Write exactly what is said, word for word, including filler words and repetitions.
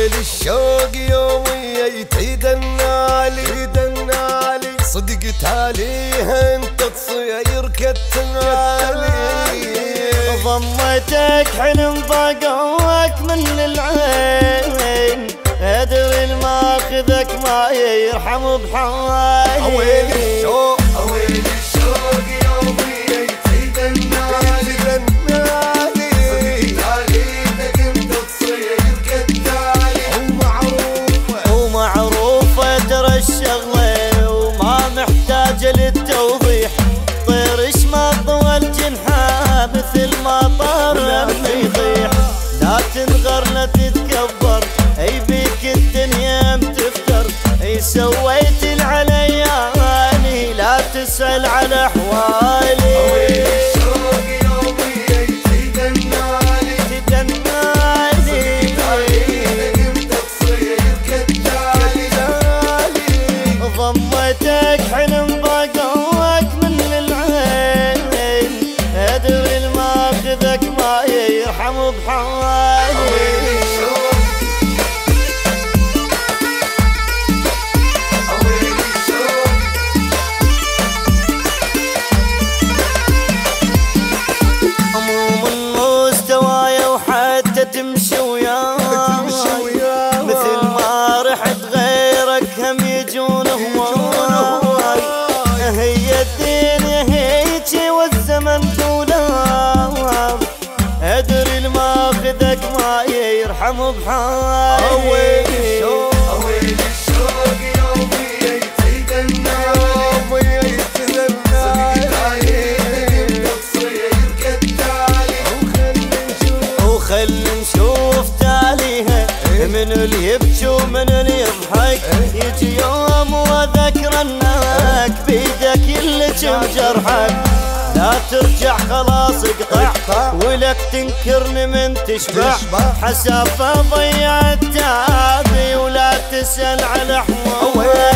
ويل الشوق يومي يتدنالي يتدنالي صدقت عليها انت تصير كالتالي ضمتك حلم ضاقوك من العين ادري الماخذك ما يرحم بحالي ويل الشوق ويل الشوق يومي يتدنالي يتدنالي صدقت عليك انت تصير كالتالي ومعروفة ومعروفة ترى الشغلة وما محتاجة للتوضيح طير اشمط والجنحة مثل ما طار لما يطيح لا تنغر لا تتكبر اي بيك الدنيا متفتر اي سويت العلياني لا تسأل على احوالي ويل الشوق يومي يتدنالي تدنالي صدقت عليك انت تصير كالتالي ضمتك حلم ضاقوك من العين ادري الماخذك ما يرحم بحالي تمشي وياي مثل ما رحت غيرك هم يجون هواي هي الدنيا هيجي والزمن طولها ادري الماخذك ما يرحم بحالي ويل الشوق يومي يتدنالي صدقت عليك انت تصير كالتالي وخل نشوف تاليها من اللي يبكي ومن اللي يضحك يجي يوم وذكرناك بيدك اللي كم جرحك لا ترجع خلاص اقطع ولك تنكرني من تشبع حسافة ضيعت تعبي ولا تسأل على احوالي